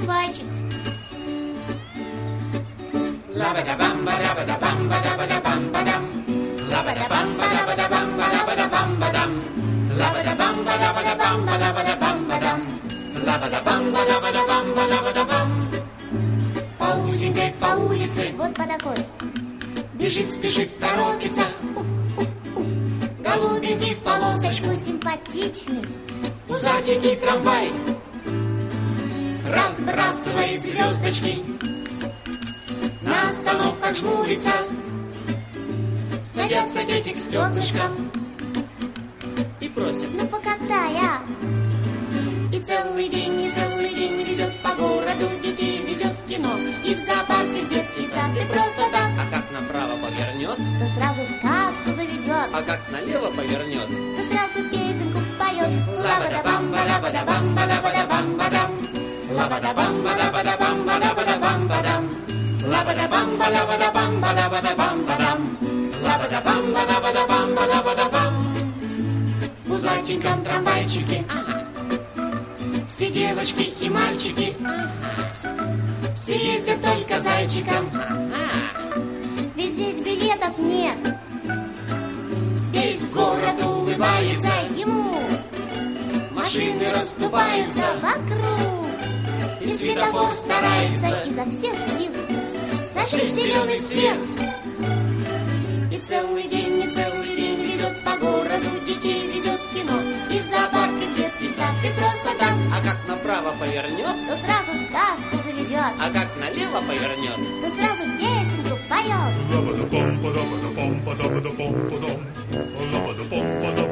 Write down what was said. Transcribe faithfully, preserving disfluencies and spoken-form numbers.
трамвайчик. Лабада-бам-бада-бада-бам-бада-бада-бам-бадам. Лабада-бам-бада-бада-бам-бада-бада-бам-бадам. Лабада-бам-бада-бада-бам-бада-бада-бам-бадам. Лабада-бам-бада-бада-бам-бада-бада-бам. По узенькой, по улице, Вот по такой. бежит, спешит, торопится. Голубенький в полосочку, Такой симпатичный. пузатенький трамвай разбрасывает звездочки. На остановках жмурится, садятся дети к стеклышкам и просят. Ну покатай, а? И целый день, и целый день везет по городу, детей везет в кино и в зоопарк, и в детский сад, и просто так. А как направо повернет, То сразу сказку заведет, а как налево повернет, то сразу песенку поет. Лабада-бам-бада-бада-бам-бада-бада-бам-бадам. Лабада-бам-бада-бада-бам-бада-бада-бам-бадам. Лабада-бам-бада-бада-бам-бада-бада-бам-бадам. Лабада-бам-бада-бада-бам-бада-бада-бам. В пузатеньком трамвайчике, ага, все девочки и мальчики, ага, все ездят только зайчиком, ага. Ведь здесь билетов нет. Весь город улыбается, Ему машины расступаются, вокруг и светофор старается изо всех сил зажечь зеленый свет. И целый день, и целый день везет по городу, детей везет в кино и в зоопарк, и в детский сад, и просто так. а как направо повернет, То сразу сказку заведет, а как налево повернет, то сразу песенку поет. Laba-da-bum-ba-da-ba-da-bum-ba-da-ba-da-bum-ba-dum. Laba-da-bum-ba-da.